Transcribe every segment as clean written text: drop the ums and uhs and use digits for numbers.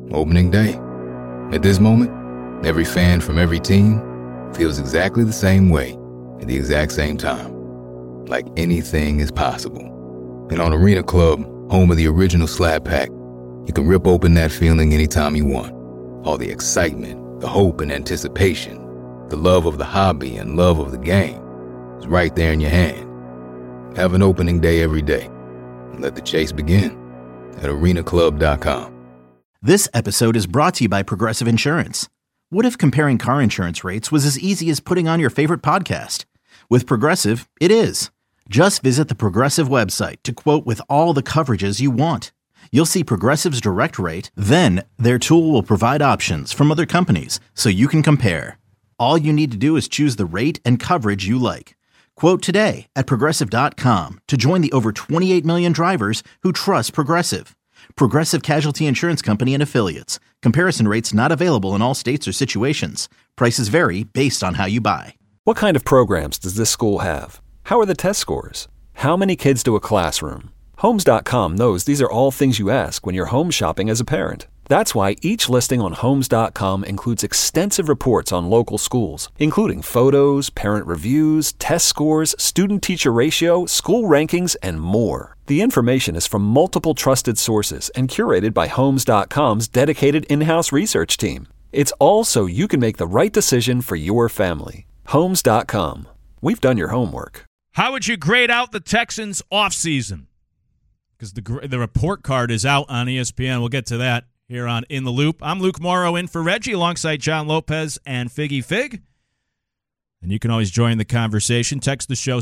Opening day. At this moment, every fan from every team feels exactly the same way at the exact same time. Like anything is possible. And on Arena Club, home of the original Slap Pack, you can rip open that feeling anytime you want. All the excitement, the hope and anticipation, the love of the hobby and love of the game is right there in your hand. Have an opening day every day and let the chase begin at arenaclub.com. This episode is brought to you by Progressive Insurance. What if comparing car insurance rates was as easy as putting on your favorite podcast? With Progressive, it is. Just visit the Progressive website to quote with all the coverages you want. You'll see Progressive's direct rate, then their tool will provide options from other companies so you can compare. All you need to do is choose the rate and coverage you like. Quote today at Progressive.com to join the over 28 million drivers who trust Progressive. Progressive Casualty Insurance Company and Affiliates. Comparison rates not available in all states or situations. Prices vary based on how you buy. What kind of programs does this school have? How are the test scores? How many kids do a classroom? Homes.com knows these are all things you ask when you're home shopping as a parent. That's why each listing on Homes.com includes extensive reports on local schools, including photos, parent reviews, test scores, student-teacher ratio, school rankings, and more. The information is from multiple trusted sources and curated by Homes.com's dedicated in-house research team. It's all so you can make the right decision for your family. Homes.com. We've done your homework. How would you grade out the Texans' offseason? Because the report card is out on ESPN. We'll get to that here on In the Loop. I'm Luke Morrow in for Reggie alongside John Lopez and Figgy Fig. And you can always join the conversation. Text the show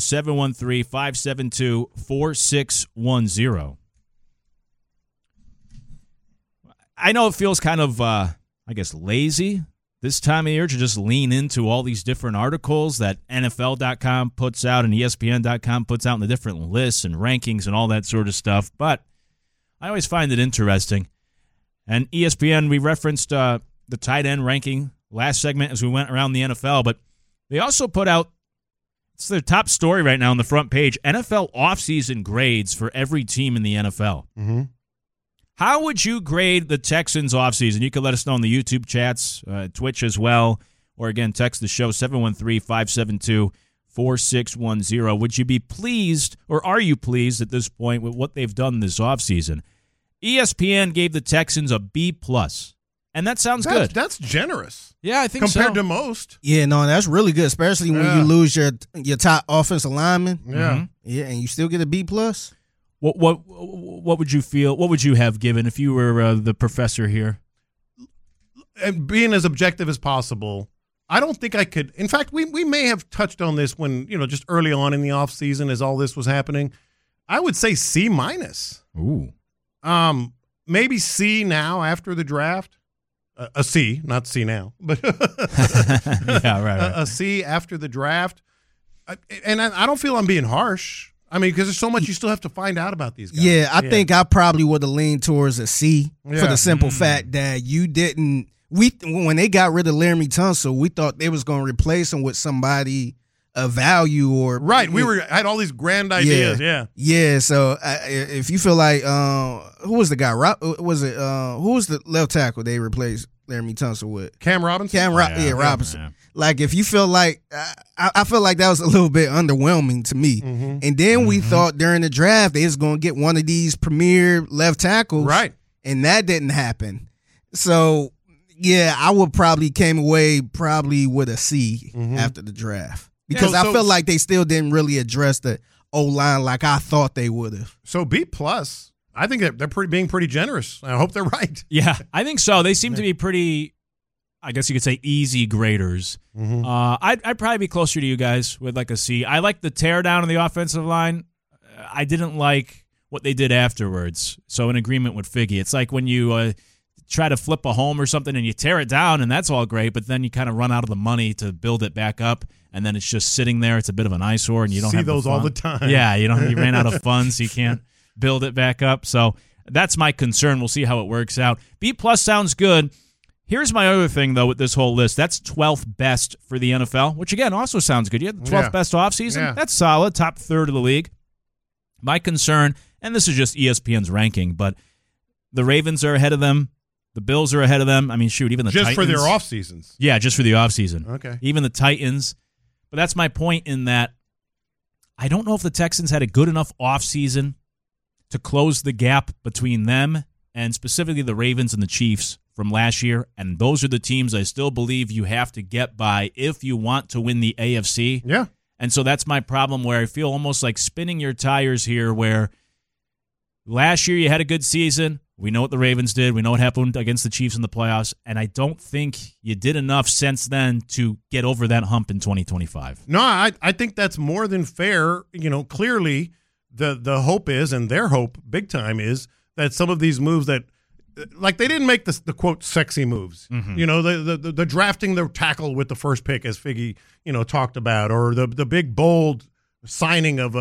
713-572-4610. I know it feels kind of, lazy this time of year to just lean into all these different articles that NFL.com puts out and ESPN.com puts out in the different lists and rankings and all that sort of stuff. But I always find it interesting. And ESPN, we referenced the tight end ranking last segment as we went around the NFL, but they also put out, it's their top story right now on the front page, NFL offseason grades for every team in the NFL. Mm-hmm. How would you grade the Texans offseason? You can let us know in the YouTube chats, Twitch as well, or again, text the show 713-572-4610. Would you be pleased, or are you pleased at this point with what they've done this offseason? ESPN gave the Texans a B+, and that sounds good. That's generous. Yeah, I think compared to most. Yeah, no, that's really good, especially when you lose your top offensive lineman. Yeah. Mm-hmm. Yeah, and you still get a B+. What would you feel? What would you have given if you were the professor here? And being as objective as possible, I don't think I could. In fact, we may have touched on this when, just early on in the offseason as all this was happening. I would say C-. Ooh. Maybe C now after the draft. A C, not C now, but yeah, right. A C after the draft. And I don't feel I'm being harsh. I mean, because there's so much you still have to find out about these guys. Yeah, I think I probably would have leaned towards a C for the simple fact that you didn't. When they got rid of Laramie Tunsil, we thought they was going to replace him with somebody of value or right. We had all these grand ideas. Yeah. So if you feel like who was the guy? Who was the left tackle they replaced Laramie Tunsil with? Cam Robinson. Robinson. Yeah. Like if you feel like I feel like that was a little bit underwhelming to me. Mm-hmm. And then we thought during the draft they was going to get one of these premier left tackles, right? And that didn't happen. So yeah, I would probably came away with a C after the draft. Because I feel like they still didn't really address the O-line like I thought they would have. So B+, I think that they're being pretty generous. I hope they're right. Yeah, I think so. They seem to be pretty, I guess you could say, easy graders. Mm-hmm. I'd probably be closer to you guys with like a C. I like the tear down on the offensive line. I didn't like what they did afterwards. So in agreement with Figgy. It's like when you try to flip a home or something and you tear it down and that's all great, but then you kind of run out of the money to build it back up and then it's just sitting there. It's a bit of an eyesore and you don't have those the fun. all the time. Yeah, you ran out of funds, so you can't build it back up. So that's my concern. We'll see how it works out. B+ sounds good. Here's my other thing, though, with this whole list. That's 12th best for the NFL, which, again, also sounds good. You had the 12th best offseason. Yeah. That's solid, top third of the league. My concern, and this is just ESPN's ranking, but the Ravens are ahead of them. The Bills are ahead of them. I mean, shoot, even the Titans. Just for their off seasons. Yeah, just for the off season. Okay. Even the Titans. But that's my point in that I don't know if the Texans had a good enough off season to close the gap between them and specifically the Ravens and the Chiefs from last year. And those are the teams I still believe you have to get by if you want to win the AFC. Yeah. And so that's my problem where I feel almost like spinning your tires here where last year you had a good season. We know what the Ravens did. We know what happened against the Chiefs in the playoffs. And I don't think you did enough since then to get over that hump in 2025. No, I think that's more than fair. Clearly the hope is, and their hope big time is, that some of these moves that, like, they didn't make the quote sexy moves. Mm-hmm. The drafting the tackle with the first pick, as Figgy talked about, or the big bold signing of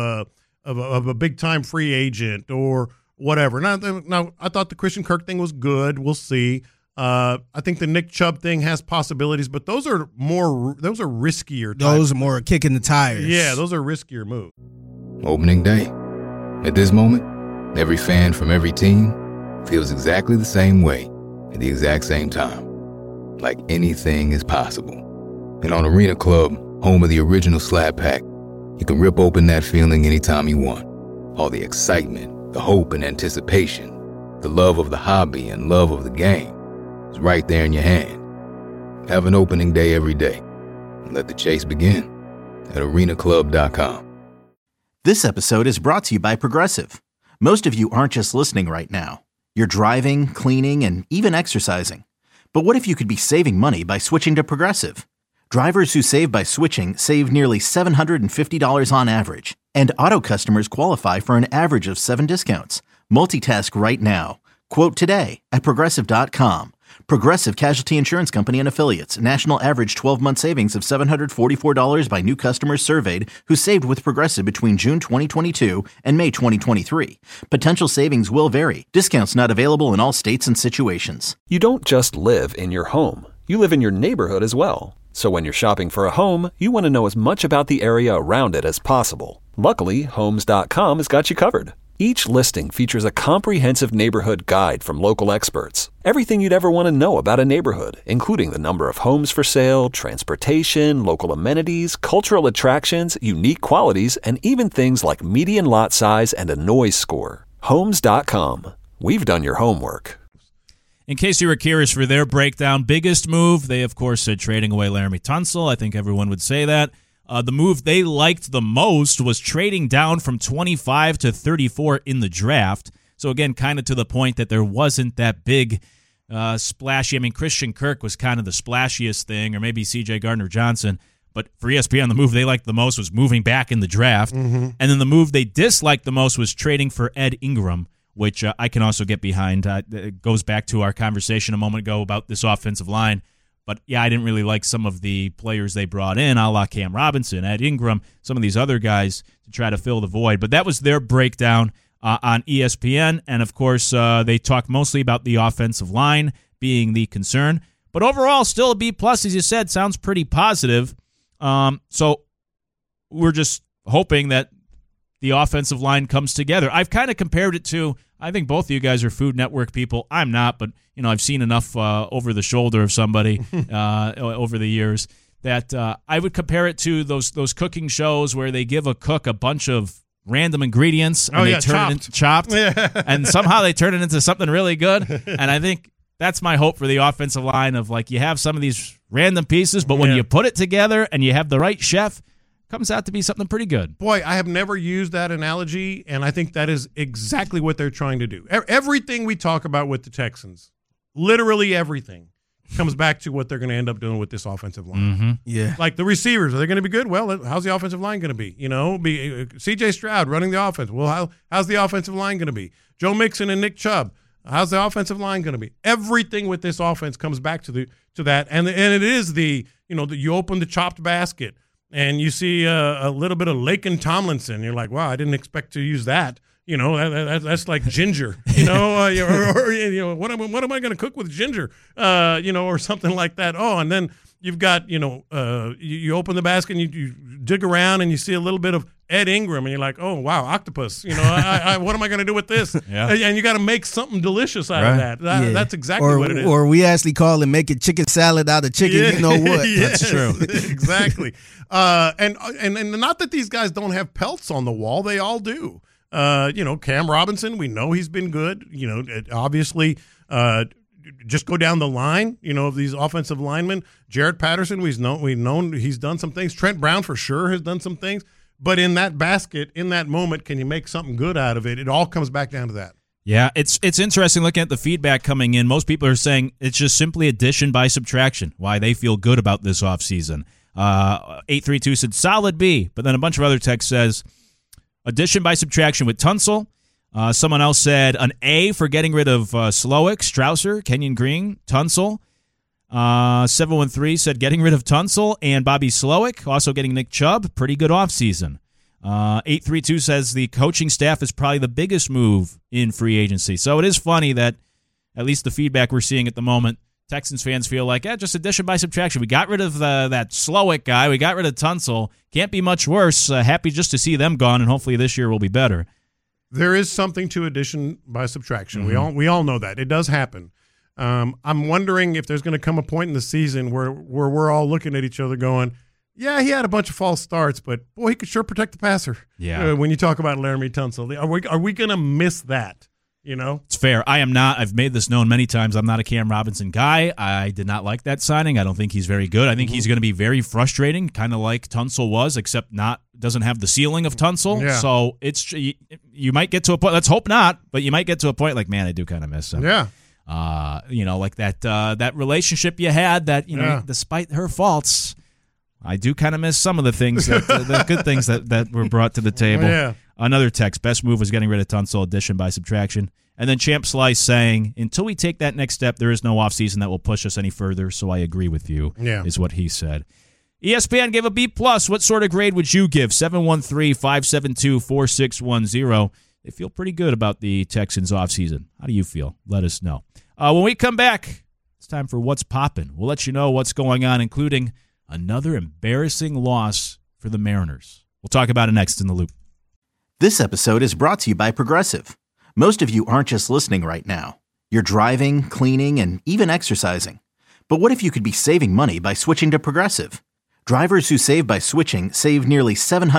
a big time free agent or whatever. Now I thought the Christian Kirk thing was good. We'll see. I think the Nick Chubb thing has possibilities, but those are riskier. Those are more kicking the tires. Yeah, those are riskier moves. Opening day. At this moment, every fan from every team feels exactly the same way at the exact same time. Like anything is possible. And on Arena Club, home of the original Slab Pack, you can rip open that feeling anytime you want. All the excitement, the hope and anticipation, the love of the hobby and love of the game is right there in your hand. Have an opening day every day and let the chase begin at arenaclub.com. This episode is brought to you by Progressive. Most of you aren't just listening right now. You're driving, cleaning, and even exercising. But what if you could be saving money by switching to Progressive? Drivers who save by switching save nearly $750 on average. And auto customers qualify for an average of 7 discounts. Multitask right now. Quote today at Progressive.com. Progressive Casualty Insurance Company and Affiliates. National average 12-month savings of $744 by new customers surveyed who saved with Progressive between June 2022 and May 2023. Potential savings will vary. Discounts not available in all states and situations. You don't just live in your home. You live in your neighborhood as well. So when you're shopping for a home, you want to know as much about the area around it as possible. Luckily, Homes.com has got you covered. Each listing features a comprehensive neighborhood guide from local experts. Everything you'd ever want to know about a neighborhood, including the number of homes for sale, transportation, local amenities, cultural attractions, unique qualities, and even things like median lot size and a noise score. Homes.com. We've done your homework. In case you were curious for their breakdown, biggest move, they, of course, said trading away Laramie Tunsil. I think everyone would say that. The move they liked the most was trading down from 25 to 34 in the draft. So, again, kind of to the point that there wasn't that big splashy. I mean, Christian Kirk was kind of the splashiest thing, or maybe C.J. Gardner-Johnson. But for ESPN, the move they liked the most was moving back in the draft. Mm-hmm. And then the move they disliked the most was trading for Ed Ingram, which I can also get behind. It goes back to our conversation a moment ago about this offensive line. But, yeah, I didn't really like some of the players they brought in, a la Cam Robinson, Ed Ingram, some of these other guys to try to fill the void. But that was their breakdown on ESPN. And, of course, they talked mostly about the offensive line being the concern. But overall, still a B+, as you said, sounds pretty positive. So we're just hoping that the offensive line comes together. I've kind of compared it to, I think both of you guys are Food Network people. I'm not, but I've seen enough over the shoulder of somebody over the years that I would compare it to those cooking shows where they give a cook a bunch of random ingredients and they turn it into chopped, and somehow they turn it into something really good. And I think that's my hope for the offensive line of, like, you have some of these random pieces, but when you put it together and you have the right chef, comes out to be something pretty good. Boy, I have never used that analogy, and I think that is exactly what they're trying to do. Everything we talk about with the Texans, literally everything, comes back to what they're going to end up doing with this offensive line. Mm-hmm. Yeah. Like the receivers, are they going to be good? Well, how's the offensive line going to be? C.J. Stroud running the offense. Well, how's the offensive line going to be? Joe Mixon and Nick Chubb. How's the offensive line going to be? Everything with this offense comes back to that, and it is you open the chopped basket and you see a little bit of Laken Tomlinson. You're like, wow, I didn't expect to use that You know, that's like ginger. You know, what am I going to cook with ginger? You know, or something like that. Oh, and then you've got, you open the basket and you dig around and you see a little bit of Ed Ingram and you're like, oh wow, octopus. You know, what am I going to do with this? Yeah. And you got to make something delicious out of that. That's exactly what it is. Or we actually call it making chicken salad out of chicken. Yeah. You know what? Yes, that's true. Exactly. And not that these guys don't have pelts on the wall. They all do. Cam Robinson, we know he's been good. You know, obviously, just go down the line, of these offensive linemen. Jaret Patterson, we've known he's done some things. Trent Brown for sure has done some things. But in that basket, in that moment, can you make something good out of it? It all comes back down to that. Yeah, it's interesting looking at the feedback coming in. Most people are saying it's just simply addition by subtraction, why they feel good about this offseason. 832 said solid B, but then a bunch of other text says addition by subtraction with Tunsil. Someone else said an A for getting rid of Slowick, Strausser, Kenyon Green, Tunsil. 713 said getting rid of Tunsil and Bobby Slowick, also getting Nick Chubb. Pretty good offseason. 832 says the coaching staff is probably the biggest move in free agency. So it is funny that at least the feedback we're seeing at the moment, Texans fans feel like, just addition by subtraction. We got rid of that Slowick guy. We got rid of Tunsil. Can't be much worse. Happy just to see them gone, and hopefully this year will be better. There is something to addition by subtraction. Mm-hmm. We all know that. It does happen. I'm wondering if there's going to come a point in the season where we're all looking at each other going, yeah, he had a bunch of false starts, but boy, he could sure protect the passer. Yeah. When you talk about Laramie Tunsil, are we going to miss that? It's fair. I am not. I've made this known many times. I'm not a Cam Robinson guy. I did not like that signing. I don't think he's very good. I think he's going to be very frustrating, kind of like Tunsil was, except doesn't have the ceiling of Tunsil. Yeah. So you might get to a point. Let's hope not, but you might get to a point like, man, I do kind of miss him. Yeah. Like that relationship you had. That despite her faults, I do kind of miss some of the things, the good things that were brought to the table. Yeah. Another text, best move was getting rid of Tunsil, addition by subtraction. And then Champ Slice saying, until we take that next step, there is no offseason that will push us any further, so I agree with you, is what he said. ESPN gave a B+. What sort of grade would you give? 713-572-4610. They feel pretty good about the Texans offseason. How do you feel? Let us know. When we come back, it's time for What's Poppin'. We'll let you know what's going on, including another embarrassing loss for the Mariners. We'll talk about it next in The Loop. This episode is brought to you by Progressive. Most of you aren't just listening right now. You're driving, cleaning, and even exercising. But what if you could be saving money by switching to Progressive? Drivers who save by switching save nearly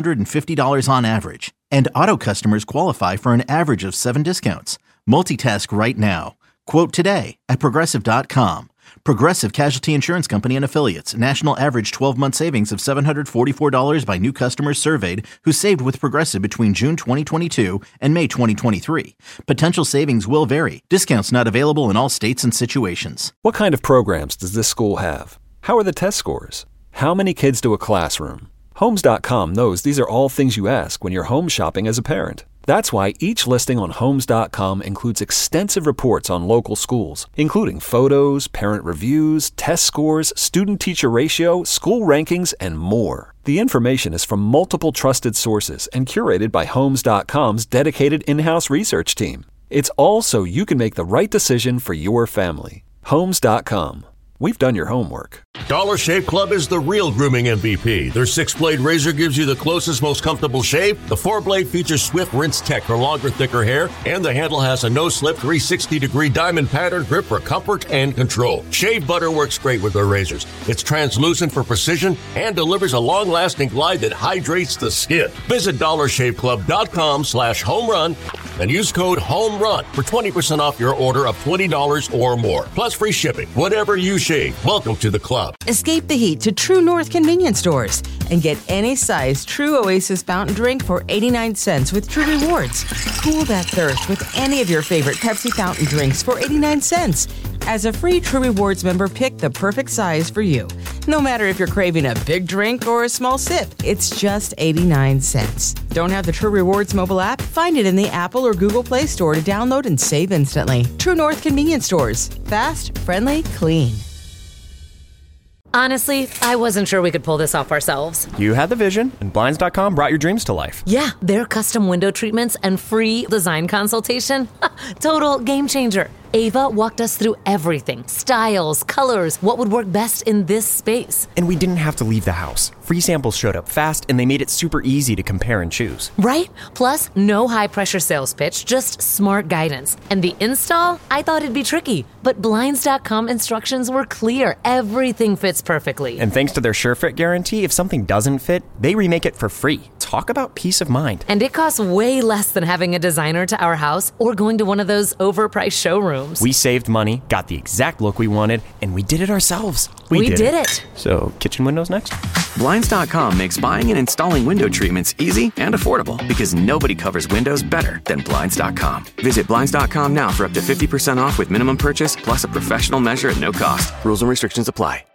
$750 on average. And auto customers qualify for an average of 7 discounts. Multitask right now. Quote today at Progressive.com. Progressive Casualty Insurance Company and Affiliates. National average 12-month savings of $744 by new customers surveyed who saved with Progressive between June 2022 and May 2023. Potential savings will vary. Discounts not available in all states and situations. What kind of programs does this school have? How are the test scores? How many kids do a classroom? Homes.com knows these are all things you ask when you're home shopping as a parent. That's why each listing on Homes.com includes extensive reports on local schools, including photos, parent reviews, test scores, student-teacher ratio, school rankings, and more. The information is from multiple trusted sources and curated by Homes.com's dedicated in-house research team. It's all so you can make the right decision for your family. Homes.com. We've done your homework. Dollar Shave Club is the real grooming MVP. Their 6-blade razor gives you the closest, most comfortable shave. The 4-blade features swift rinse tech for longer, thicker hair. And the handle has a no-slip 360-degree diamond pattern grip for comfort and control. Shave butter works great with their razors. It's translucent for precision and delivers a long-lasting glide that hydrates the skin. Visit DollarShaveClub.com/homerun and use code HOMERUN for 20% off your order of $20 or more. Plus free shipping. Whatever you shave, welcome to the club. Escape the heat to True North convenience stores and get any size True Oasis fountain drink for 89 cents with True Rewards. Cool that thirst with any of your favorite Pepsi fountain drinks for 89 cents. As a free True Rewards member, pick the perfect size for you. No matter if you're craving a big drink or a small sip, it's just 89 cents. Don't have the True Rewards mobile app? Find it in the Apple or Google Play Store to download and save instantly. True North convenience stores. Fast, friendly, clean. Honestly, I wasn't sure we could pull this off ourselves. You had the vision, and Blinds.com brought your dreams to life. Yeah, their custom window treatments and free design consultation. Total game changer. Ava walked us through everything. Styles, colors, what would work best in this space. And we didn't have to leave the house. Free samples showed up fast, and they made it super easy to compare and choose. Right? Plus, no high-pressure sales pitch, just smart guidance. And the install? I thought it'd be tricky, but Blinds.com instructions were clear. Everything fits perfectly. And thanks to their SureFit guarantee, if something doesn't fit, they remake it for free. Talk about peace of mind. And it costs way less than having a designer to our house or going to one of those overpriced showrooms. We saved money, got the exact look we wanted, and we did it ourselves. We did it. So, kitchen windows next? Blinds.com makes buying and installing window treatments easy and affordable because nobody covers windows better than Blinds.com. Visit Blinds.com now for up to 50% off with minimum purchase plus a professional measure at no cost. Rules and restrictions apply.